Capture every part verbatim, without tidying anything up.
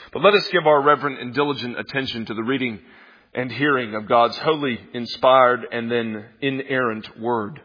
But let us give our reverent and diligent attention to the reading and hearing of God's holy, inspired, and then inerrant word.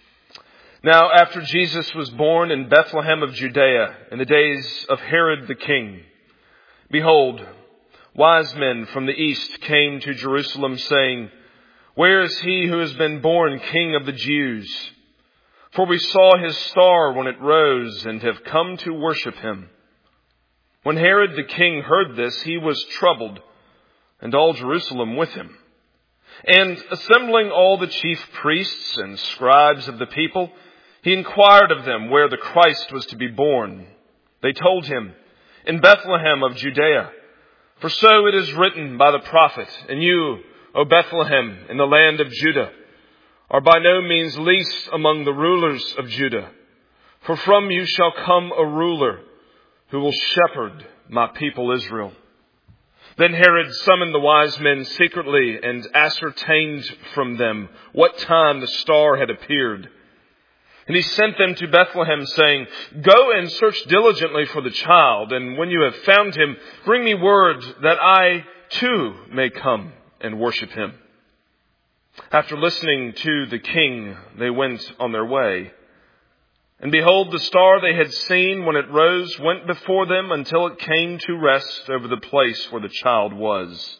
Now, after Jesus was born in Bethlehem of Judea in the days of Herod the king, behold, wise men from the east came to Jerusalem, saying, "Where is he who has been born King of the Jews? For we saw his star when it rose and have come to worship him." When Herod the king heard this, he was troubled, and all Jerusalem with him. And assembling all the chief priests and scribes of the people, he inquired of them where the Christ was to be born. They told him, "In Bethlehem of Judea. For so it is written by the prophet, and you, O Bethlehem, in the land of Judah, are by no means least among the rulers of Judah. For from you shall come a ruler who will shepherd my people Israel." Then Herod summoned the wise men secretly and ascertained from them what time the star had appeared. And he sent them to Bethlehem, saying, "Go and search diligently for the child, and when you have found him, bring me word that I too may come and worship him." After listening to the king, they went on their way. And behold, the star they had seen when it rose went before them until it came to rest over the place where the child was.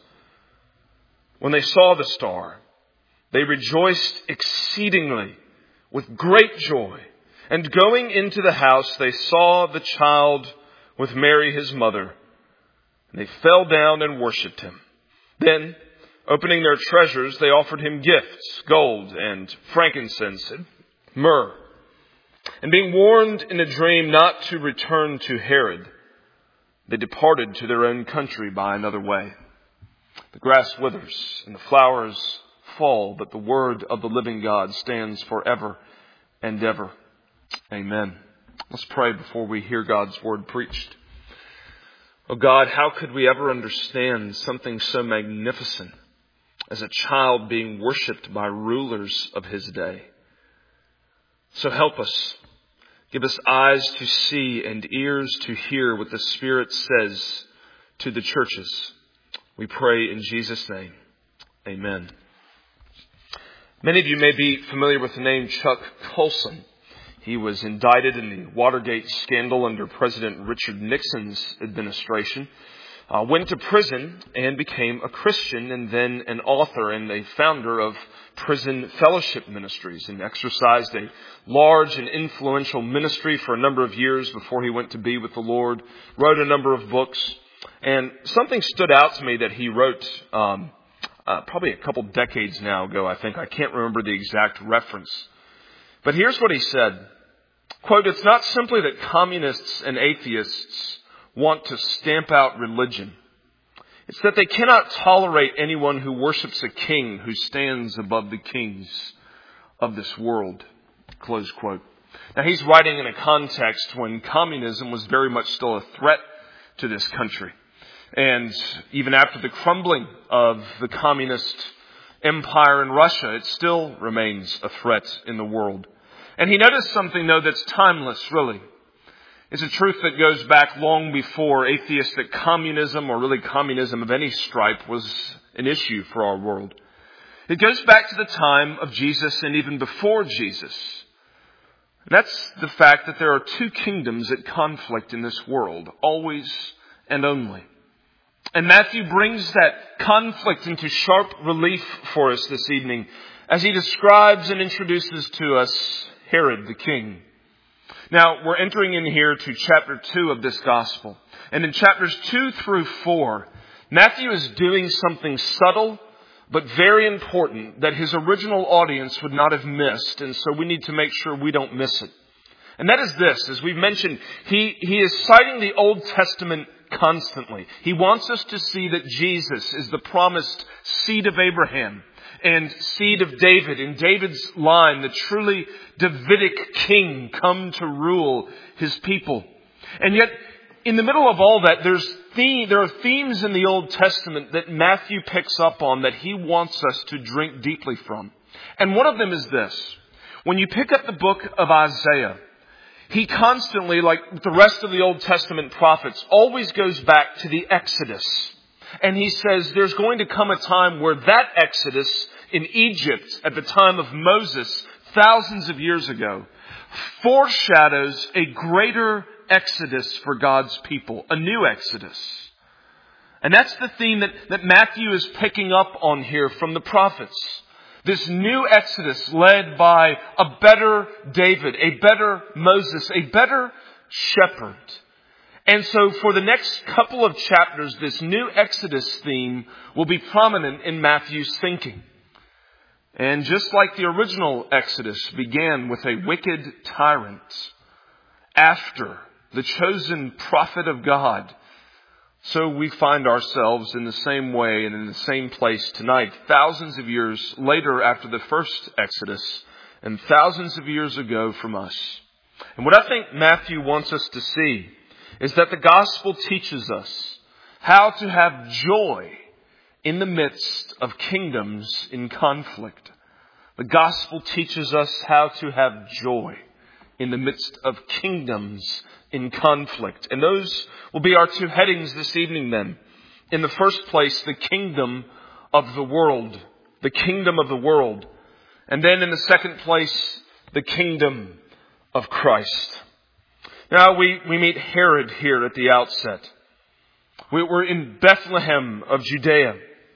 When they saw the star, they rejoiced exceedingly with great joy. And going into the house, they saw the child with Mary his mother. And they fell down and worshipped him. Then, opening their treasures, they offered him gifts, gold and frankincense and myrrh. And being warned in a dream not to return to Herod, they departed to their own country by another way. The grass withers and the flowers fall, but the word of the living God stands forever and ever. Amen. Let's pray before we hear God's word preached. Oh God, how could we ever understand something so magnificent as a child being worshipped by rulers of his day? So help us. Give us eyes to see and ears to hear what the Spirit says to the churches. We pray in Jesus' name. Amen. Many of you may be familiar with the name Chuck Colson. He was indicted in the Watergate scandal under President Richard Nixon's administration. Uh, went to prison and became a Christian, and then an author and a founder of Prison Fellowship Ministries, and exercised a large and influential ministry for a number of years before he went to be with the Lord. Wrote a number of books, and something stood out to me that he wrote um, uh, probably a couple decades now ago, I think. I can't remember the exact reference. But here's what he said. Quote, "It's not simply that communists and atheists want to stamp out religion. It's that they cannot tolerate anyone who worships a king who stands above the kings of this world." Close quote. Now, he's writing in a context when communism was very much still a threat to this country. And even after the crumbling of the communist empire in Russia, it still remains a threat in the world. And he noticed something, though, that's timeless, really. It's a truth that goes back long before atheistic communism, or really communism of any stripe, was an issue for our world. It goes back to the time of Jesus and even before Jesus. And that's the fact that there are two kingdoms at conflict in this world, always and only. And Matthew brings that conflict into sharp relief for us this evening as he describes and introduces to us Herod the king. Now, we're entering in here to chapter two of this gospel. And in chapters two through four, Matthew is doing something subtle but very important that his original audience would not have missed. And so we need to make sure we don't miss it. And that is this. As we've mentioned, he, he is citing the Old Testament constantly. He wants us to see that Jesus is the promised seed of Abraham and seed of David. In David's line, the truly Davidic king come to rule his people. And yet, in the middle of all that, there's theme, there are themes in the Old Testament that Matthew picks up on that he wants us to drink deeply from. And one of them is this. When you pick up the book of Isaiah, he constantly, like the rest of the Old Testament prophets, always goes back to the Exodus. And he says there's going to come a time where that Exodus in Egypt at the time of Moses, thousands of years ago, foreshadows a greater Exodus for God's people, a new Exodus. And that's the theme that, that Matthew is picking up on here from the prophets. This new Exodus led by a better David, a better Moses, a better shepherd. And so for the next couple of chapters, this new Exodus theme will be prominent in Matthew's thinking. And just like the original Exodus began with a wicked tyrant, after the chosen prophet of God, so we find ourselves in the same way and in the same place tonight, thousands of years later after the first Exodus and thousands of years ago from us. And what I think Matthew wants us to see is that the gospel teaches us how to have joy in the midst of kingdoms in conflict. The gospel teaches us how to have joy in the midst of kingdoms in conflict. And those will be our two headings this evening then. In the first place, the kingdom of the world. The kingdom of the world. And then in the second place, the kingdom of Christ. Now we, we meet Herod here at the outset. We, we're in Bethlehem of Judea.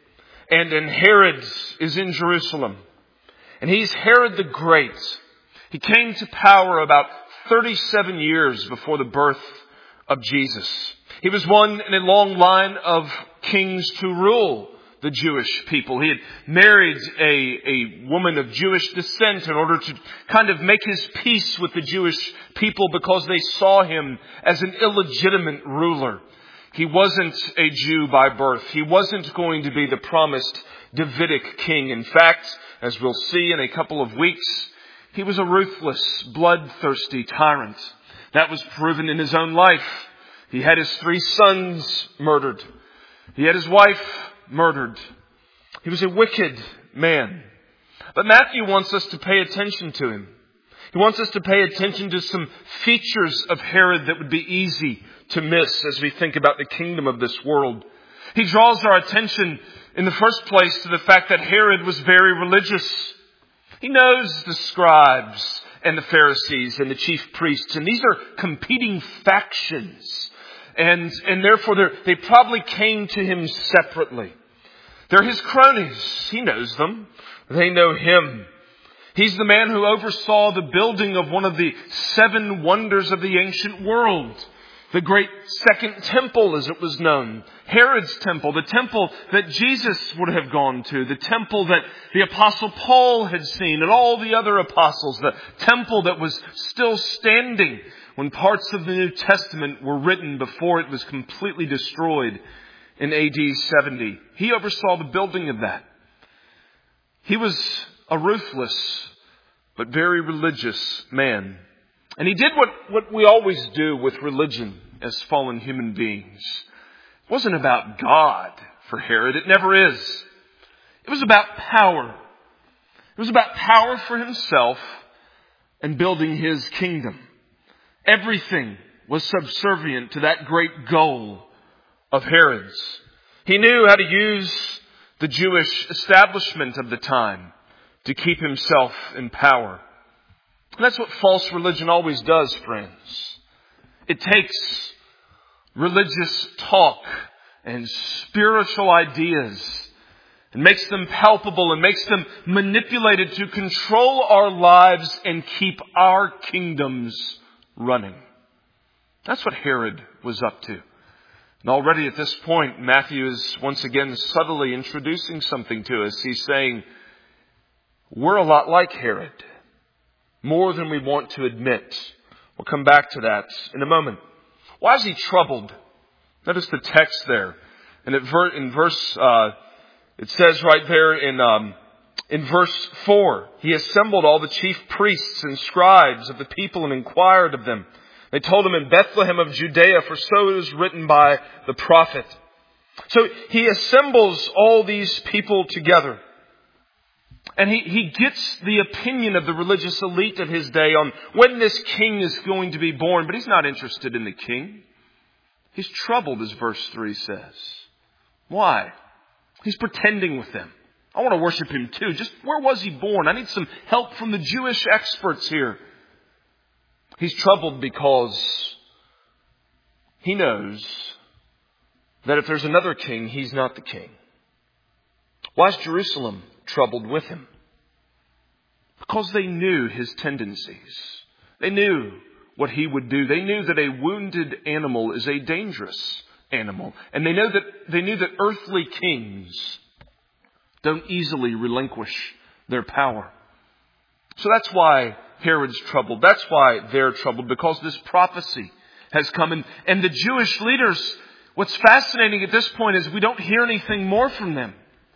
And, and Herod is in Jerusalem. And he's Herod the Great. He came to power about thirty-seven years before the birth of Jesus. He was one in a long line of kings to rule the Jewish people. He had married a, a woman of Jewish descent in order to kind of make his peace with the Jewish people because they saw him as an illegitimate ruler. He wasn't a Jew by birth. He wasn't going to be the promised Davidic king. In fact, as we'll see in a couple of weeks, he was a ruthless, bloodthirsty tyrant. That was proven in his own life. He had his three sons murdered. He had his wife murdered. He was a wicked man. But Matthew wants us to pay attention to him. He wants us to pay attention to some features of Herod that would be easy to miss as we think about the kingdom of this world. He draws our attention in the first place to the fact that Herod was very religious. He knows the scribes and the Pharisees and the chief priests, and these are competing factions. And, and therefore they probably came to him separately. They're his cronies. He knows them. They know him. He's the man who oversaw the building of one of the seven wonders of the ancient world. The great second temple, as it was known. Herod's temple, the temple that Jesus would have gone to. The temple that the Apostle Paul had seen and all the other apostles. The temple that was still standing when parts of the New Testament were written before it was completely destroyed in A D seventy. He oversaw the building of that. He was a ruthless but very religious man. And he did what, what we always do with religion as fallen human beings. It wasn't about God for Herod. It never is. It was about power. It was about power for himself and building his kingdom. Everything was subservient to that great goal of Herod's. He knew how to use the Jewish establishment of the time to keep himself in power. And that's what false religion always does, friends. It takes religious talk and spiritual ideas and makes them palpable and makes them manipulated to control our lives and keep our kingdoms running. That's what Herod was up to. And already at this point, Matthew is once again subtly introducing something to us. He's saying, we're a lot like Herod. More than we want to admit. We'll come back to that in a moment. Why is he troubled? Notice the text there. And in verse, uh, it says right there in, um, in verse four, he assembled all the chief priests and scribes of the people and inquired of them. They told him in Bethlehem of Judea, for so it is written by the prophet. So he assembles all these people together. And he, he gets the opinion of the religious elite of his day on when this king is going to be born. But he's not interested in the king. He's troubled, as verse three says. Why? He's pretending with them. I want to worship him too. Just where was he born? I need some help from the Jewish experts here. He's troubled because he knows that if there's another king, he's not the king. Why is Jerusalem troubled with him? Because they knew his tendencies. They knew what he would do. They knew that a wounded animal is a dangerous animal. And they know that they knew that earthly kings don't easily relinquish their power. So that's why Herod's troubled. That's why they're troubled, because this prophecy has come. And, and the Jewish leaders, what's fascinating at this point is we don't hear anything more from them.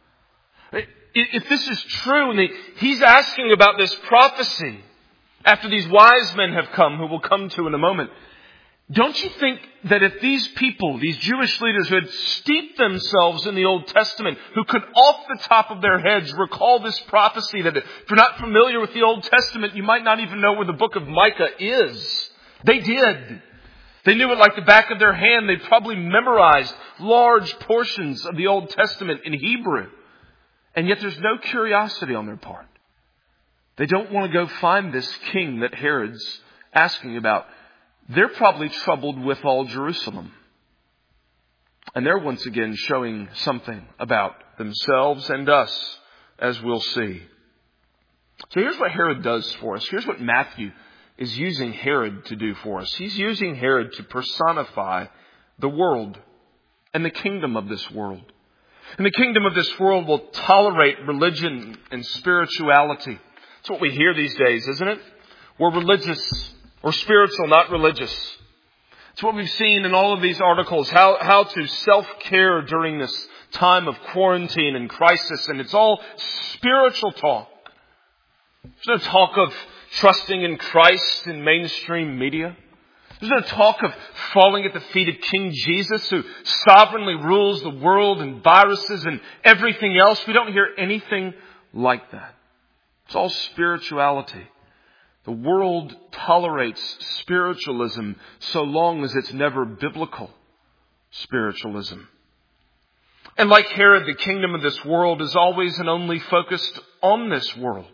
If this is true, and he's asking about this prophecy after these wise men have come, who we'll come to in a moment, don't you think that if these people, these Jewish leaders who had steeped themselves in the Old Testament, who could off the top of their heads recall this prophecy, that if you're not familiar with the Old Testament, you might not even know where the book of Micah is. They did. They knew it like the back of their hand. They probably memorized large portions of the Old Testament in Hebrew. And yet there's no curiosity on their part. They don't want to go find this king that Herod's asking about. They're probably troubled with all Jerusalem. And they're once again showing something about themselves and us, as we'll see. So here's what Herod does for us. Here's what Matthew is using Herod to do for us. He's using Herod to personify the world and the kingdom of this world. And the kingdom of this world will tolerate religion and spirituality. That's what we hear these days, isn't it? We're religious or spiritual, not religious. It's what we've seen in all of these articles, how, how to self-care during this time of quarantine and crisis. And it's all spiritual talk. There's no talk of trusting in Christ in mainstream media. There's no talk of falling at the feet of King Jesus, who sovereignly rules the world and viruses and everything else. We don't hear anything like that. It's all spirituality. The world tolerates spiritualism so long as it's never biblical spiritualism. And like Herod, the kingdom of this world is always and only focused on this world.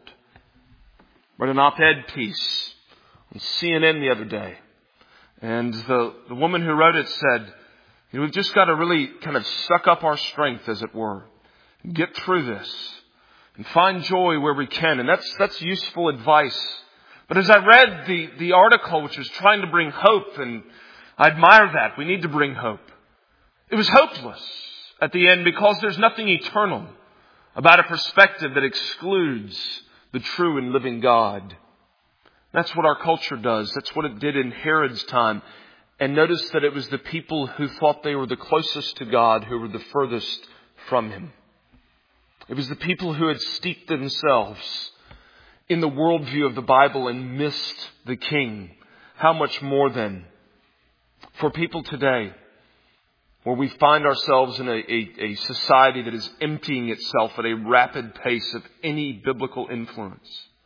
I read an op-ed piece on C N N the other day. And the, the woman who wrote it said, you know, we've just got to really kind of suck up our strength, as it were, and get through this and find joy where we can. And that's, that's useful advice. But as I read the, the article, which was trying to bring hope, and I admire that. We need to bring hope. It was hopeless at the end, because there's nothing eternal about a perspective that excludes the true and living God. That's what our culture does. That's what it did in Herod's time. And notice that it was the people who thought they were the closest to God who were the furthest from Him. It was the people who had steeped themselves in the worldview of the Bible and missed the King. How much more then for people today, where we find ourselves in a, a, a society that is emptying itself at a rapid pace of any biblical influence.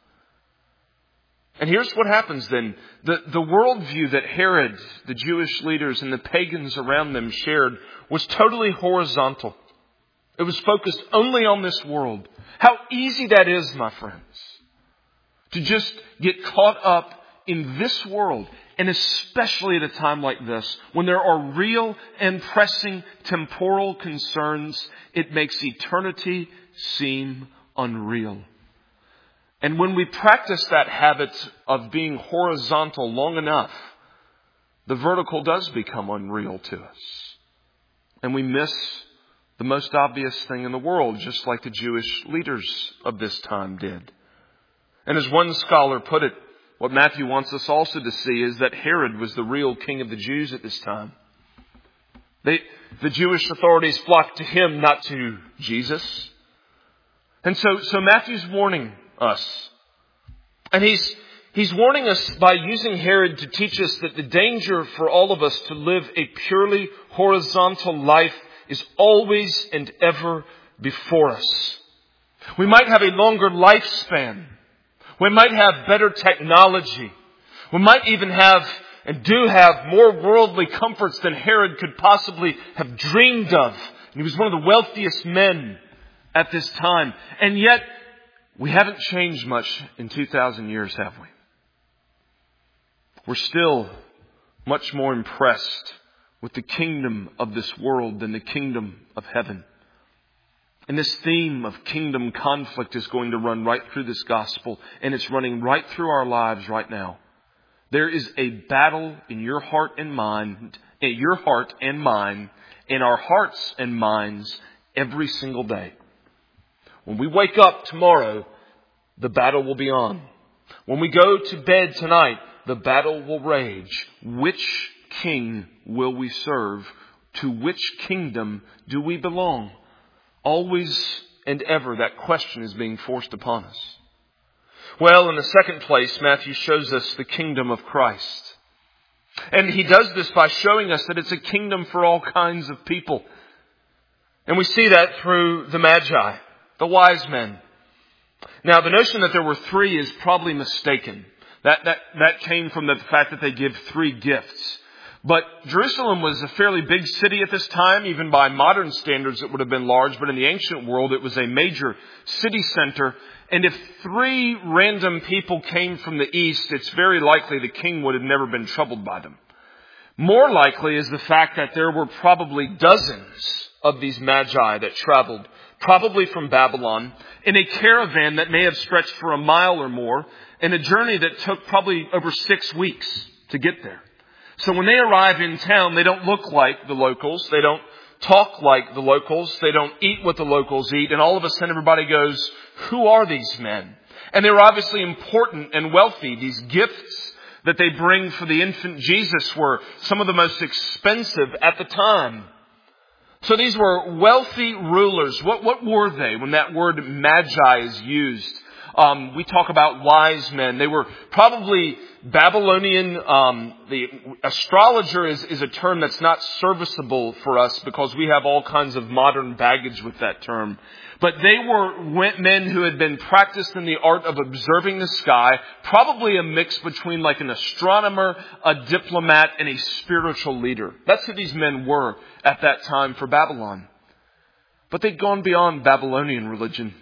And here's what happens then. The, the worldview that Herod, the Jewish leaders, and the pagans around them shared was totally horizontal. It was focused only on this world. How easy that is, my friends, to just get caught up in this world, and especially at a time like this, when there are real and pressing temporal concerns. It makes eternity seem unreal. And when we practice that habit of being horizontal long enough, the vertical does become unreal to us. And we miss the most obvious thing in the world, just like the Jewish leaders of this time did. And as one scholar put it, what Matthew wants us also to see is that Herod was the real king of the Jews at this time. They, the Jewish authorities flocked to him, not to Jesus. And so, so Matthew's warning us. And he's, he's warning us by using Herod to teach us that the danger for all of us to live a purely horizontal life is always and ever before us. We might have a longer lifespan. We might have better technology. We might even have and do have more worldly comforts than Herod could possibly have dreamed of. And he was one of the wealthiest men at this time. And yet, we haven't changed much in two thousand years, have we? We're still much more impressed with the kingdom of this world than the kingdom of heaven. And this theme of kingdom conflict is going to run right through this gospel, and it's running right through our lives right now. There is a battle in your heart and mind, in your heart and mine, in our hearts and minds every single day. When we wake up tomorrow, the battle will be on. When we go to bed tonight, the battle will rage. Which king will we serve? To which kingdom do we belong? Always and ever that question is being forced upon us. Well, in the second place, Matthew shows us the kingdom of Christ. And he does this by showing us that it's a kingdom for all kinds of people. And we see that through the Magi, the wise men. Now, the notion that there were three is probably mistaken. That, that, that came from the fact that they give three gifts. But Jerusalem was a fairly big city at this time. Even by modern standards, it would have been large. But in the ancient world, it was a major city center. And if three random people came from the east, it's very likely the king would have never been troubled by them. More likely is the fact that there were probably dozens of these magi that traveled, probably from Babylon, in a caravan that may have stretched for a mile or more, in a journey that took probably over six weeks to get there. So when they arrive in town, they don't look like the locals. They don't talk like the locals. They don't eat what the locals eat. And all of a sudden everybody goes, who are these men? And they were obviously important and wealthy. These gifts that they bring for the infant Jesus were some of the most expensive at the time. So these were wealthy rulers. What, what were they when that word magi is used? Um, we talk about wise men. They were probably Babylonian. Um, the astrologer is, is a term that's not serviceable for us because we have all kinds of modern baggage with that term. But they were men who had been practiced in the art of observing the sky, probably a mix between like an astronomer, a diplomat, and a spiritual leader. That's who these men were at that time for Babylon. But they'd gone beyond Babylonian religion.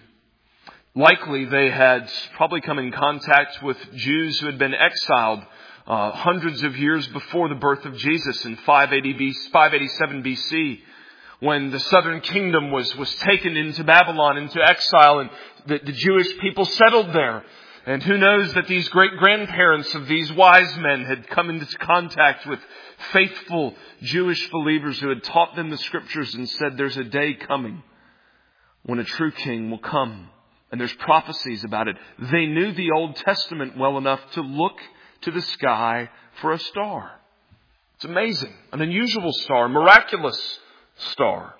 Likely they had probably come in contact with Jews who had been exiled uh, hundreds of years before the birth of Jesus in five eighty-seven B C, when the southern kingdom was, was taken into Babylon, into exile, and the, the Jewish people settled there. And who knows that these great-grandparents of these wise men had come into contact with faithful Jewish believers who had taught them the scriptures and said there's a day coming when a true king will come. And there's prophecies about it. They knew the Old Testament well enough to look to the sky for a star. It's amazing. An unusual star, a miraculous star.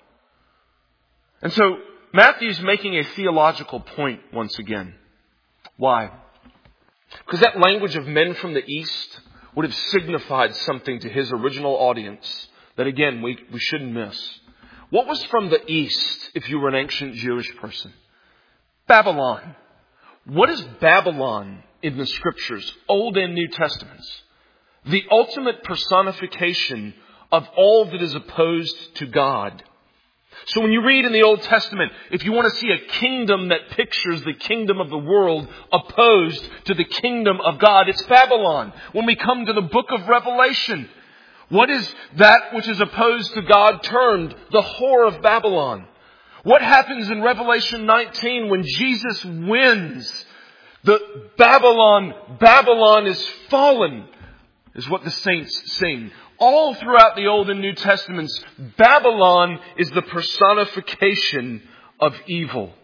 And so Matthew's making a theological point once again. Why? Because that language of men from the East would have signified something to his original audience that, again, we, we shouldn't miss. What was from the East if you were an ancient Jewish person? Babylon. What is Babylon in the Scriptures, Old and New Testaments? The ultimate personification of all that is opposed to God. So when you read in the Old Testament, if you want to see a kingdom that pictures the kingdom of the world opposed to the kingdom of God, it's Babylon. When we come to the book of Revelation, what is that which is opposed to God termed? The whore of Babylon. What happens in Revelation nineteen when Jesus wins? The Babylon, Babylon is fallen, is what the saints sing. All throughout the Old and New Testaments, Babylon is the personification of evil.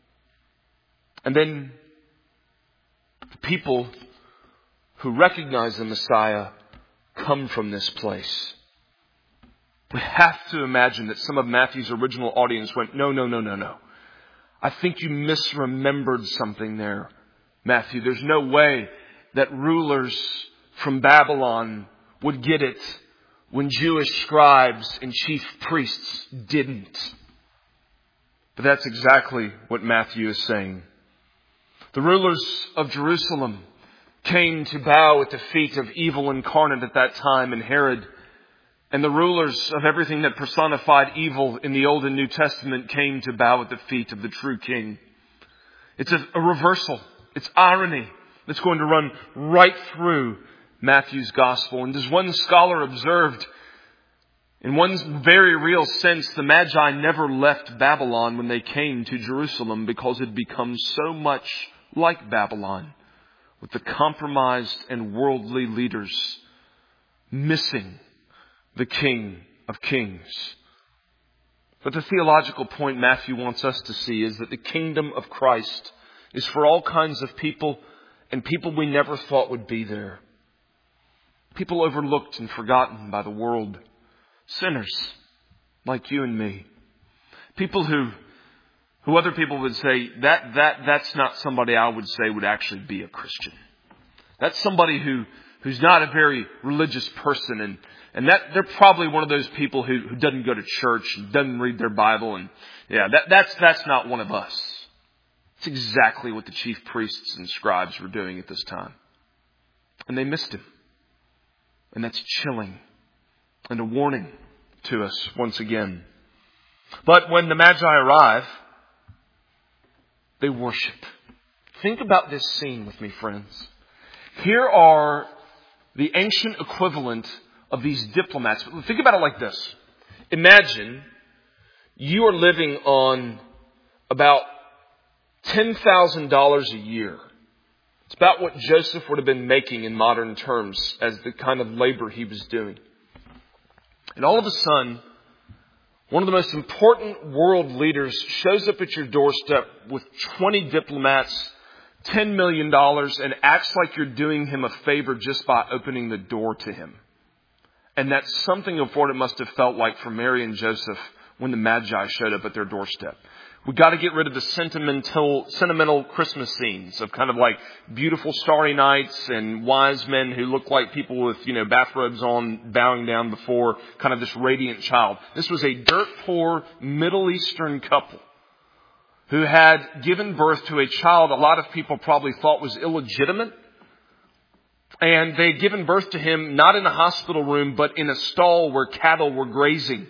And then the people who recognize the Messiah come from this place. We have to imagine that some of Matthew's original audience went, no, no, no, no, no. I think you misremembered something there, Matthew. There's no way that rulers from Babylon would get it when Jewish scribes and chief priests didn't. But that's exactly what Matthew is saying. The rulers of Jerusalem came to bow at the feet of evil incarnate at that time in Herod. And the rulers of everything that personified evil in the Old and New Testament came to bow at the feet of the true King. It's a, a reversal. It's irony that's going to run right through Matthew's gospel. And as one scholar observed, in one very real sense, the Magi never left Babylon when they came to Jerusalem because it had become so much like Babylon, with the compromised and worldly leaders missing the King of Kings. But the theological point Matthew wants us to see is that the kingdom of Christ is for all kinds of people and people we never thought would be there. People overlooked and forgotten by the world. Sinners like you and me. People who who other people would say, that that that's not somebody I would say would actually be a Christian. That's somebody who, who's not a very religious person, and, and that they're probably one of those people who, who doesn't go to church and doesn't read their Bible, and yeah, that that's that's not one of us. It's exactly what the chief priests and scribes were doing at this time. And they missed him. And that's chilling and a warning to us once again. But when the Magi arrive, they worship. Think about this scene with me, friends. Here are the ancient equivalent of these diplomats. Think about it like this. Imagine you are living on about ten thousand dollars a year. It's about what Joseph would have been making in modern terms as the kind of labor he was doing. And all of a sudden, one of the most important world leaders shows up at your doorstep with twenty diplomats, ten million dollars, and acts like you're doing him a favor just by opening the door to him. And that's something of what it must have felt like for Mary and Joseph when the Magi showed up at their doorstep. We've got to get rid of the sentimental, sentimental Christmas scenes of kind of like beautiful starry nights and wise men who look like people with, you know, bathrobes on bowing down before kind of this radiant child. This was a dirt poor Middle Eastern couple who had given birth to a child a lot of people probably thought was illegitimate. And they had given birth to him not in a hospital room, but in a stall where cattle were grazing.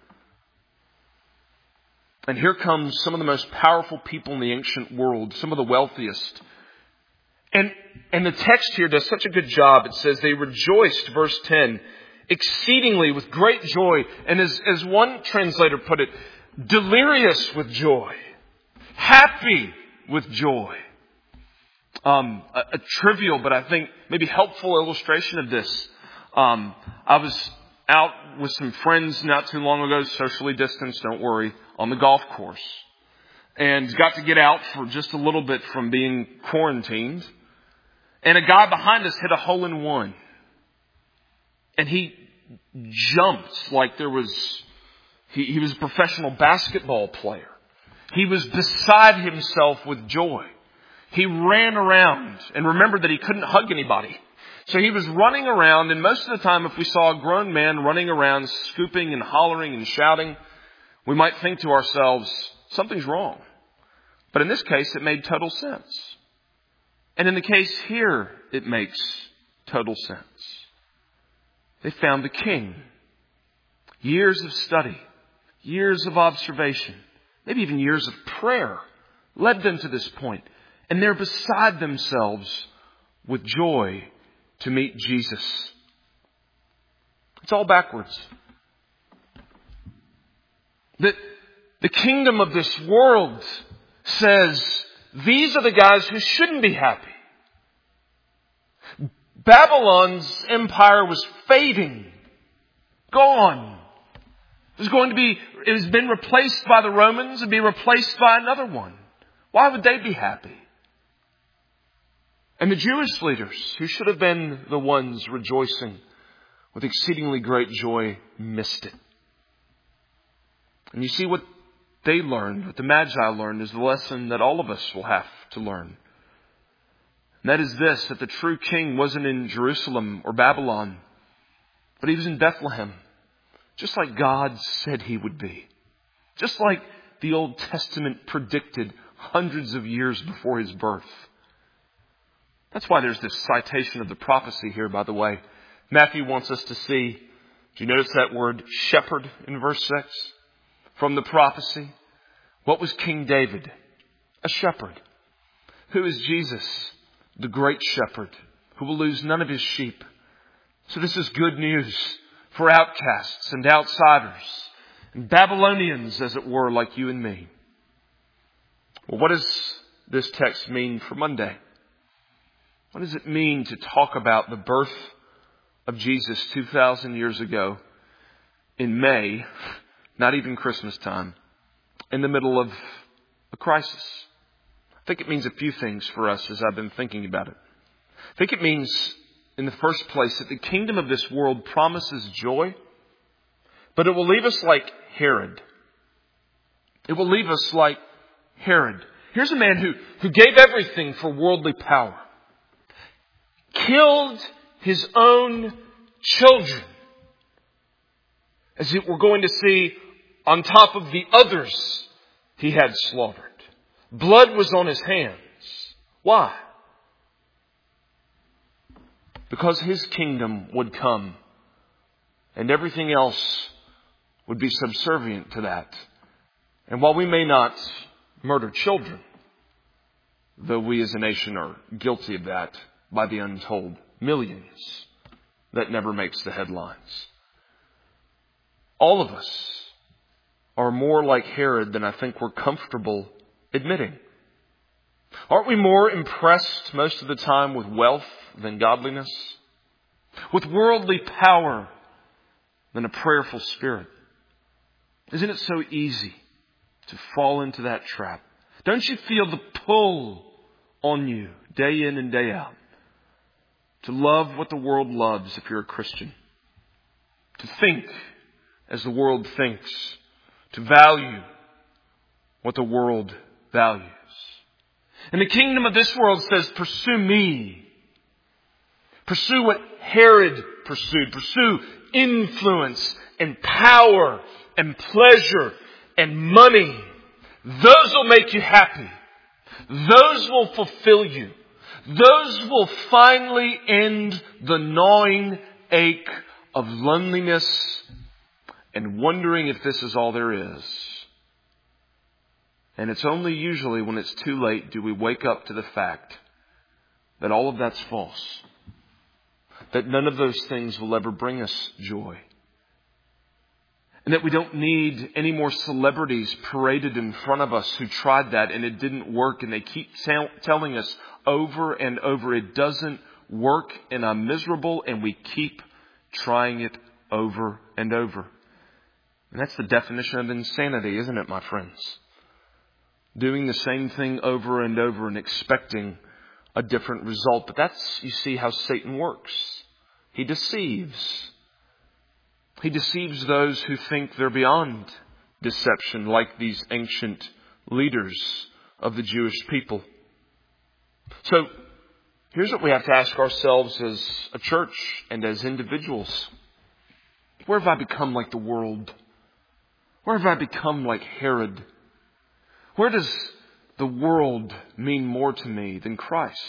And here comes some of the most powerful people in the ancient world, some of the wealthiest. And, and the text here does such a good job. It says they rejoiced, verse ten, exceedingly with great joy. And as, as one translator put it, delirious with joy, happy with joy. Um, a, a trivial, but I think maybe helpful illustration of this. Um, I was out with some friends not too long ago, socially distanced, don't worry, on the golf course. And got to get out for just a little bit from being quarantined. And a guy behind us hit a hole in one. And he jumped like there was, he, he was a professional basketball player. He was beside himself with joy. He ran around and remembered that he couldn't hug anybody. So he was running around, and most of the time if we saw a grown man running around, scooping and hollering and shouting, we might think to ourselves, something's wrong. But in this case, it made total sense. And in the case here, it makes total sense. They found the king. Years of study, years of observation, maybe even years of prayer led them to this point. And they're beside themselves with joy to meet Jesus. It's all backwards. The, the kingdom of this world says these are the guys who shouldn't be happy. Babylon's empire was fading, gone. It was going to be, it has been replaced by the Romans and be replaced by another one. Why would they be happy? And the Jewish leaders, who should have been the ones rejoicing with exceedingly great joy, missed it. And you see what they learned, what the Magi learned, is the lesson that all of us will have to learn. And that is this, that the true king wasn't in Jerusalem or Babylon, but he was in Bethlehem, just like God said he would be. Just like the Old Testament predicted hundreds of years before his birth. That's why there's this citation of the prophecy here, by the way. Matthew wants us to see, do you notice that word shepherd in verse six? From the prophecy. What was King David? A shepherd. Who is Jesus? The great shepherd who will lose none of his sheep. So this is good news for outcasts and outsiders and Babylonians, as it were, like you and me. Well, what does this text mean for Monday? What does it mean to talk about the birth of Jesus two thousand years ago in May, not even Christmas time, in the middle of a crisis? I think it means a few things for us as I've been thinking about it. I think it means, in the first place, that the kingdom of this world promises joy, but it will leave us like Herod. It will leave us like Herod. Here's a man who, who gave everything for worldly power. Killed his own children. As we're going to see, on top of the others he had slaughtered. Blood was on his hands. Why? Because his kingdom would come and everything else would be subservient to that. And while we may not murder children, though we as a nation are guilty of that by the untold millions, that never makes the headlines. All of us are more like Herod than I think we're comfortable admitting. Aren't we more impressed most of the time with wealth than godliness? With worldly power than a prayerful spirit? Isn't it so easy to fall into that trap? Don't you feel the pull on you day in and day out to love what the world loves if you're a Christian? To think as the world thinks. To value what the world values. And the kingdom of this world says, pursue me. Pursue what Herod pursued. Pursue influence and power and pleasure and money. Those will make you happy. Those will fulfill you. Those will finally end the gnawing ache of loneliness and wondering if this is all there is. And it's only usually when it's too late do we wake up to the fact that all of that's false. That none of those things will ever bring us joy. And that we don't need any more celebrities paraded in front of us who tried that and it didn't work. And they keep t- telling us over and over it doesn't work and I'm miserable, and we keep trying it over and over. And that's the definition of insanity, isn't it, my friends? Doing the same thing over and over and expecting a different result. But that's, you see, how Satan works. He deceives. He deceives those who think they're beyond deception, like these ancient leaders of the Jewish people. So, here's what we have to ask ourselves as a church and as individuals. Where have I become like the world? Where have I become like Herod? Where does the world mean more to me than Christ?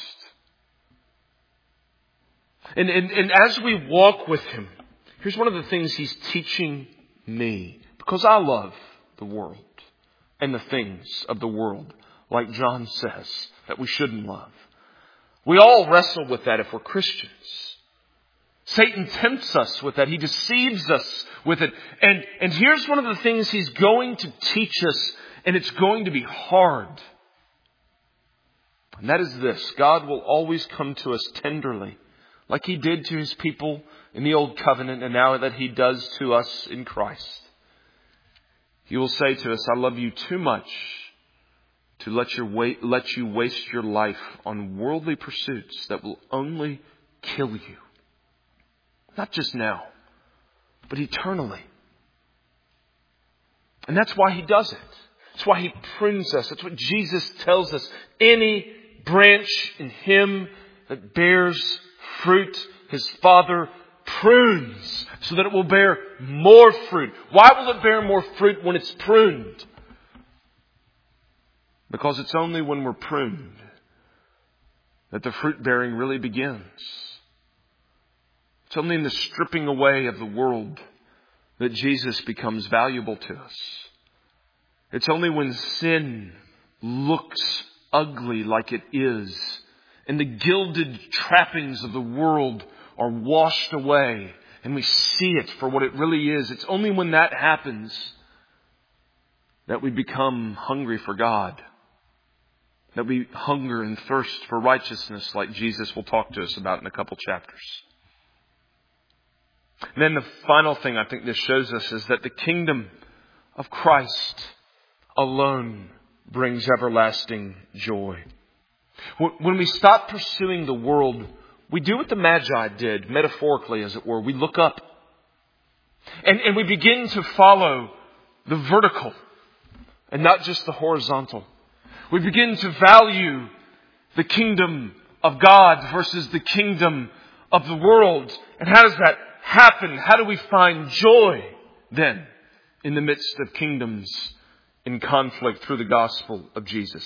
And, and, and as we walk with Him, here's one of the things He's teaching me. Because I love the world and the things of the world, like John says, that we shouldn't love. We all wrestle with that if we're Christians. Satan tempts us with that. He deceives us with it. And, and here's one of the things he's going to teach us, and it's going to be hard. And that is this. God will always come to us tenderly, like He did to His people in the Old Covenant, and now that He does to us in Christ. He will say to us, I love you too much to let, your wait, let you waste your life on worldly pursuits that will only kill you. Not just now, but eternally. And that's why He does it. That's why He prunes us. That's what Jesus tells us. Any branch in Him that bears fruit, His Father prunes so that it will bear more fruit. Why will it bear more fruit when it's pruned? Because it's only when we're pruned that the fruit bearing really begins. It's only in the stripping away of the world that Jesus becomes valuable to us. It's only when sin looks ugly like it is, and the gilded trappings of the world are washed away, and we see it for what it really is. It's only when that happens that we become hungry for God. That we hunger and thirst for righteousness, like Jesus will talk to us about in a couple chapters. And then the final thing I think this shows us is that the kingdom of Christ alone brings everlasting joy. When we stop pursuing the world, we do what the Magi did, metaphorically as it were. We look up. And, and we begin to follow the vertical and not just the horizontal. We begin to value the kingdom of God versus the kingdom of the world. And how does that happen? How do we find joy then in the midst of kingdoms in conflict through the gospel of Jesus?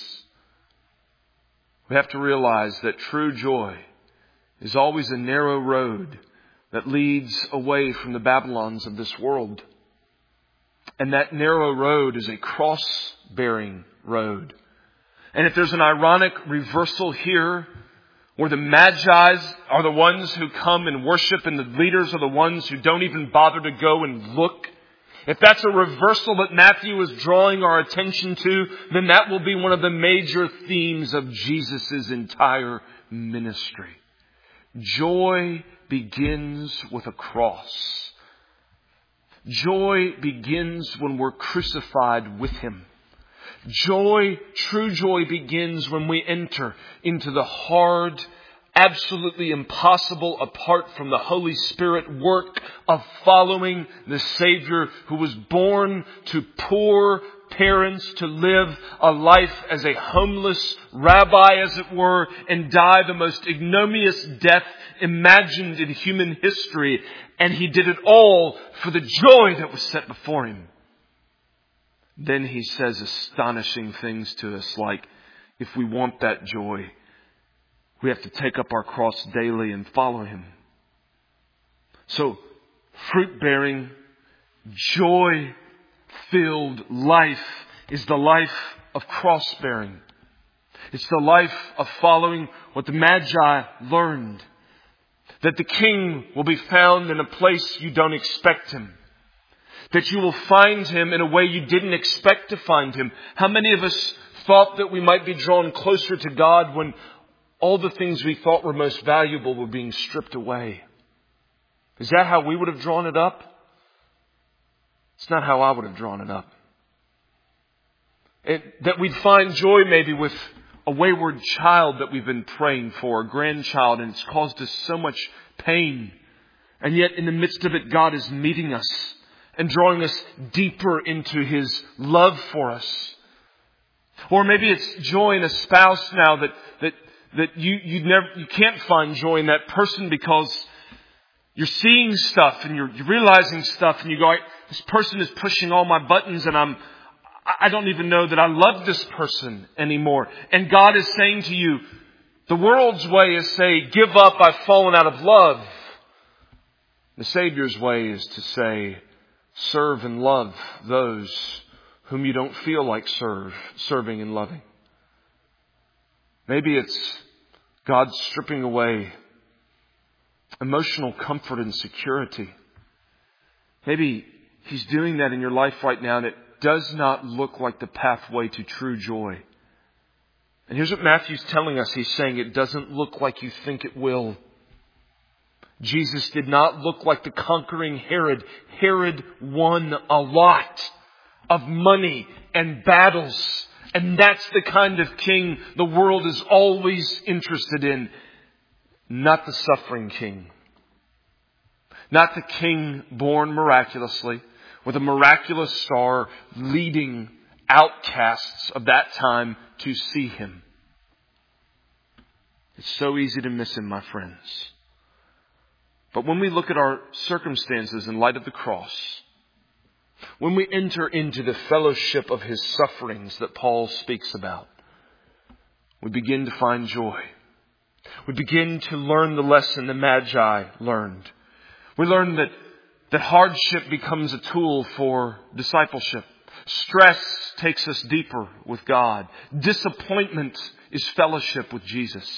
We have to realize that true joy is always a narrow road that leads away from the Babylons of this world. And that narrow road is a cross-bearing road. And if there's an ironic reversal here, where the Magi's are the ones who come and worship and the leaders are the ones who don't even bother to go and look, if that's a reversal that Matthew is drawing our attention to, then that will be one of the major themes of Jesus' entire ministry. Joy begins with a cross. Joy begins when we're crucified with Him. Joy, true joy begins when we enter into the hard, absolutely impossible apart from the Holy Spirit work of following the Savior who was born to poor parents to live a life as a homeless rabbi, as it were, and die the most ignominious death imagined in human history. And He did it all for the joy that was set before Him. Then He says astonishing things to us like, if we want that joy, we have to take up our cross daily and follow Him. So, fruit-bearing, joy-filled life is the life of cross-bearing. It's the life of following what the Magi learned. That the King will be found in a place you don't expect Him. That you will find Him in a way you didn't expect to find Him. How many of us thought that we might be drawn closer to God when all the things we thought were most valuable were being stripped away? Is that how we would have drawn it up? It's not how I would have drawn it up. It, that we'd find joy maybe with a wayward child that we've been praying for, a grandchild, and it's caused us so much pain. And yet in the midst of it, God is meeting us and drawing us deeper into His love for us. Or maybe it's joy in a spouse now that that that you you never you can't find joy in that person because you're seeing stuff and you're, you're realizing stuff and you go, this person is pushing all my buttons and I'm I don't even know that I love this person anymore. And God is saying to you, the world's way is say, give up, I've fallen out of love. The Savior's way is to say, serve and love those whom you don't feel like serve, serving and loving. Maybe it's God stripping away emotional comfort and security. Maybe He's doing that in your life right now and it does not look like the pathway to true joy. And here's what Matthew's telling us. He's saying it doesn't look like you think it will. Jesus did not look like the conquering Herod. Herod won a lot of money and battles. And that's the kind of king the world is always interested in. Not the suffering king. Not the king born miraculously with a miraculous star leading outcasts of that time to see Him. It's so easy to miss Him, my friends. But when we look at our circumstances in light of the cross, when we enter into the fellowship of His sufferings that Paul speaks about, we begin to find joy. We begin to learn the lesson the Magi learned. We learn that, that hardship becomes a tool for discipleship. Stress takes us deeper with God. Disappointment is fellowship with Jesus.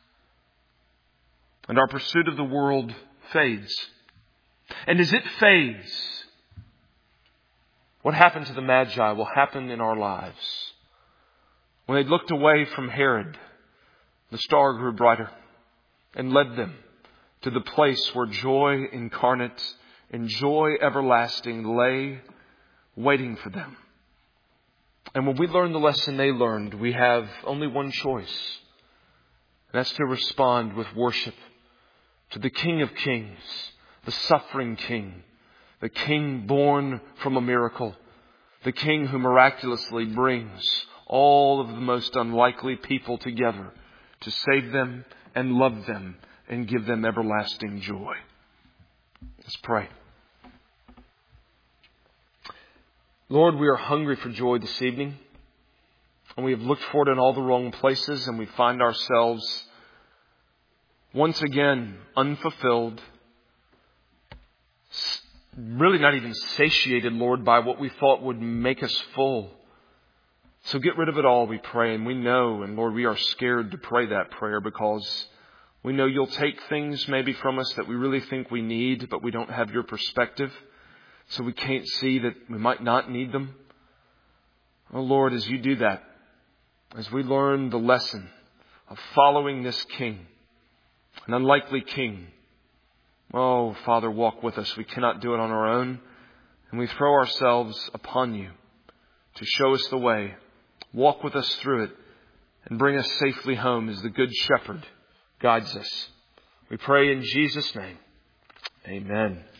And our pursuit of the world fades. And as it fades, what happened to the Magi will happen in our lives. When they looked away from Herod, the star grew brighter and led them to the place where joy incarnate and joy everlasting lay waiting for them. And when we learn the lesson they learned, we have only one choice. And that's to respond with worship to the King of Kings, the suffering King, the King born from a miracle, the King who miraculously brings all of the most unlikely people together to save them and love them and give them everlasting joy. Let's pray. Lord, we are hungry for joy this evening. And we have looked for it in all the wrong places, and we find ourselves once again unfulfilled, really not even satiated, Lord, by what we thought would make us full. So get rid of it all, we pray. And we know, and Lord, we are scared to pray that prayer because we know you'll take things maybe from us that we really think we need, but we don't have your perspective. So we can't see that we might not need them. Oh Lord, as you do that, as we learn the lesson of following this King, an unlikely King, oh Father, walk with us. We cannot do it on our own. And we throw ourselves upon you to show us the way. Walk with us through it and bring us safely home as the Good Shepherd guides us. We pray in Jesus' name. Amen.